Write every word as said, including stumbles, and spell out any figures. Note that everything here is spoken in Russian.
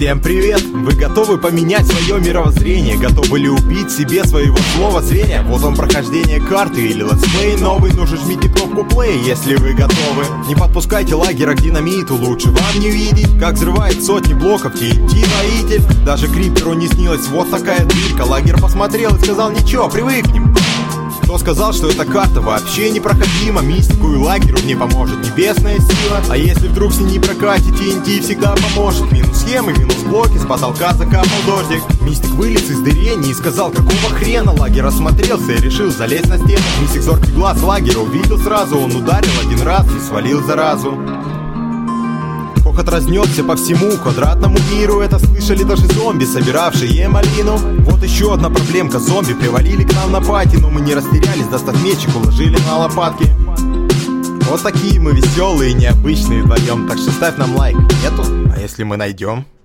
Всем привет! Вы готовы поменять свое мировоззрение? Готовы ли убить себе своего слова зрения? Вот вам прохождение карты или летсплей новый, ну же жмите кнопку play, если вы готовы. Не подпускайте лагеря к динамиту, лучше вам не видеть, как взрывает сотни блоков ти эн ти воитель. Даже Криперу не снилась вот такая дырка. Лагерь посмотрел и сказал: ничего, привыкнем. Кто сказал, что эта карта вообще непроходима? Мистику и лагерю не поможет небесная сила. А если вдруг с ней не прокатит, ти эн ти всегда поможет. Минус схемы, минус блоки, с потолка закапал дождик. Мистик вылез из дырени и сказал: какого хрена? Лагерь осмотрелся и решил залезть на стену. Мистик зоркий глаз лагеря увидел сразу. Он ударил один раз и свалил заразу. Хохот разнесся по всему квадратному миру. Это слышали даже зомби, собиравшие малину. Вот еще одна проблемка: зомби привалили к нам на пати. Но мы не растерялись, достав мечик, уложили на лопатки. Вот такие мы веселые и необычные вдвоем. Так что ставь нам лайк. Нету? А если мы найдем?